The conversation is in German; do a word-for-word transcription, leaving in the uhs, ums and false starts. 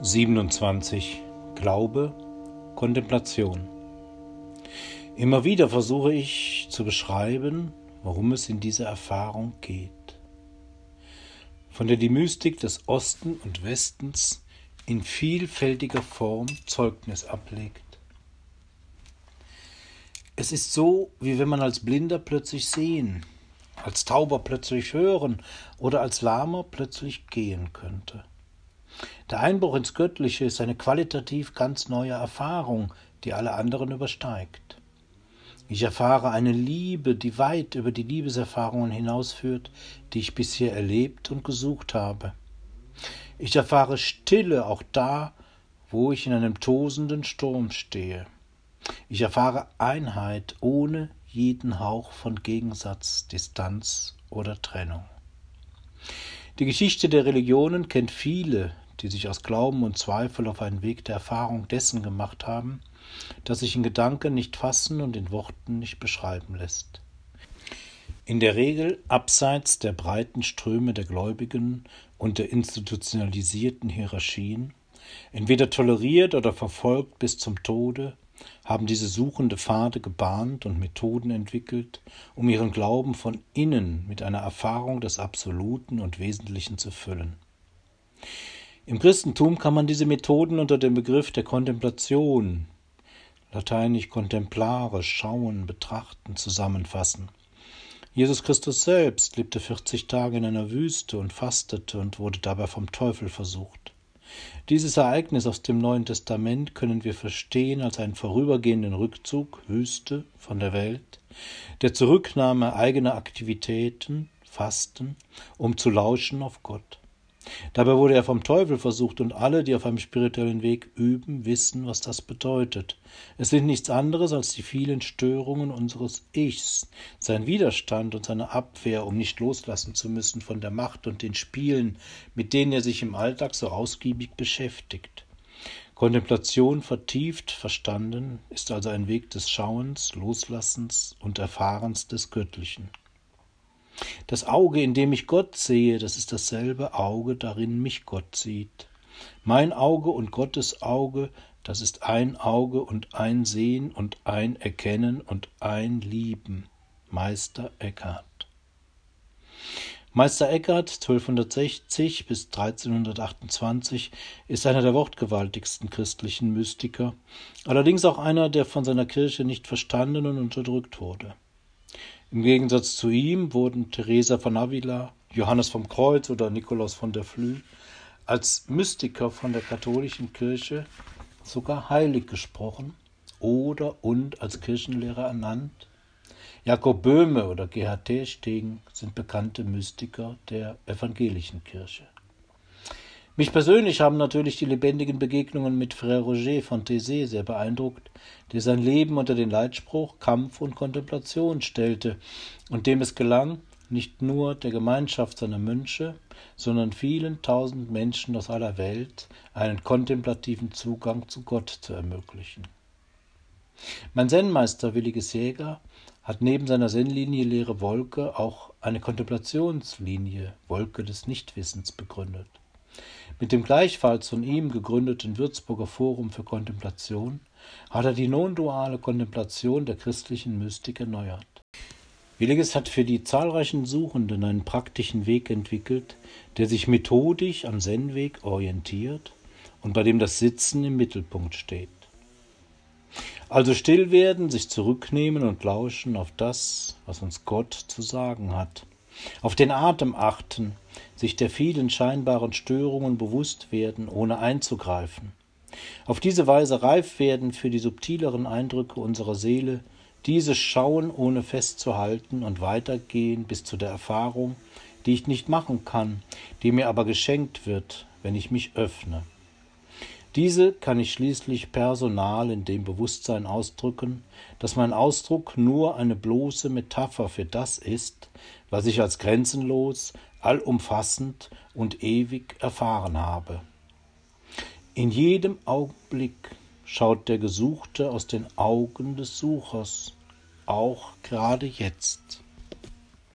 siebenundzwanzig. Glaube, Kontemplation. Immer wieder versuche ich zu beschreiben, worum es in dieser Erfahrung geht. Von der die Mystik des Osten und Westens in vielfältiger Form Zeugnis ablegt. Es ist so, wie wenn man als Blinder plötzlich sehen, als Tauber plötzlich hören oder als Lahmer plötzlich gehen könnte. Der Einbruch ins Göttliche ist eine qualitativ ganz neue Erfahrung, die alle anderen übersteigt. Ich erfahre eine Liebe, die weit über die Liebeserfahrungen hinausführt, die ich bisher erlebt und gesucht habe. Ich erfahre Stille auch da, wo ich in einem tosenden Sturm stehe. Ich erfahre Einheit ohne jeden Hauch von Gegensatz, Distanz oder Trennung. Die Geschichte der Religionen kennt viele, die sich aus Glauben und Zweifel auf einen Weg der Erfahrung dessen gemacht haben, das sich in Gedanken nicht fassen und in Worten nicht beschreiben lässt. In der Regel abseits der breiten Ströme der Gläubigen und der institutionalisierten Hierarchien, entweder toleriert oder verfolgt bis zum Tode, haben diese suchende Pfade gebahnt und Methoden entwickelt, um ihren Glauben von innen mit einer Erfahrung des Absoluten und Wesentlichen zu füllen. Im Christentum kann man diese Methoden unter dem Begriff der Kontemplation, lateinisch contemplare, schauen, betrachten, zusammenfassen. Jesus Christus selbst lebte vierzig Tage in einer Wüste und fastete und wurde dabei vom Teufel versucht. Dieses Ereignis aus dem Neuen Testament können wir verstehen als einen vorübergehenden Rückzug, Wüste, von der Welt, der Zurücknahme eigener Aktivitäten, Fasten, um zu lauschen auf Gott. Dabei wurde er vom Teufel versucht und alle, die auf einem spirituellen Weg üben, wissen, was das bedeutet. Es sind nichts anderes als die vielen Störungen unseres Ichs, sein Widerstand und seine Abwehr, um nicht loslassen zu müssen von der Macht und den Spielen, mit denen er sich im Alltag so ausgiebig beschäftigt. Kontemplation vertieft verstanden ist also ein Weg des Schauens, Loslassens und Erfahrens des Göttlichen. Das Auge, in dem ich Gott sehe, das ist dasselbe Auge, darin mich Gott sieht. Mein Auge und Gottes Auge, das ist ein Auge und ein Sehen und ein Erkennen und ein Lieben. Meister Eckhart. Meister Eckhart, zwölfhundertsechzig bis dreizehnhundertachtundzwanzig, ist einer der wortgewaltigsten christlichen Mystiker, allerdings auch einer, der von seiner Kirche nicht verstanden und unterdrückt wurde. Im Gegensatz zu ihm wurden Teresa von Avila, Johannes vom Kreuz oder Nikolaus von der Flue als Mystiker von der katholischen Kirche sogar heilig gesprochen oder und als Kirchenlehrer ernannt. Jakob Böhme oder Gerhard Tersteegen sind bekannte Mystiker der evangelischen Kirche. Mich persönlich haben natürlich die lebendigen Begegnungen mit Frère Roger von Taizé sehr beeindruckt, der sein Leben unter den Leitspruch Kampf und Kontemplation stellte und dem es gelang, nicht nur der Gemeinschaft seiner Mönche, sondern vielen tausend Menschen aus aller Welt einen kontemplativen Zugang zu Gott zu ermöglichen. Mein Zen-Meister Williges Jäger hat neben seiner Zen-Linie Lehre Wolke auch eine Kontemplationslinie Wolke des Nichtwissens begründet. Mit dem gleichfalls von ihm gegründeten Würzburger Forum für Kontemplation hat er die non-duale Kontemplation der christlichen Mystik erneuert. Williges hat für die zahlreichen Suchenden einen praktischen Weg entwickelt, der sich methodisch am Zen-Weg orientiert und bei dem das Sitzen im Mittelpunkt steht. Also still werden, sich zurücknehmen und lauschen auf das, was uns Gott zu sagen hat. Auf den Atem achten, sich der vielen scheinbaren Störungen bewusst werden, ohne einzugreifen. Auf diese Weise reif werden für die subtileren Eindrücke unserer Seele, diese schauen, ohne festzuhalten und weitergehen bis zu der Erfahrung, die ich nicht machen kann, die mir aber geschenkt wird, wenn ich mich öffne. Diese kann ich schließlich personal in dem Bewusstsein ausdrücken, dass mein Ausdruck nur eine bloße Metapher für das ist, was ich als grenzenlos, allumfassend und ewig erfahren habe. In jedem Augenblick schaut der Gesuchte aus den Augen des Suchers, auch gerade jetzt.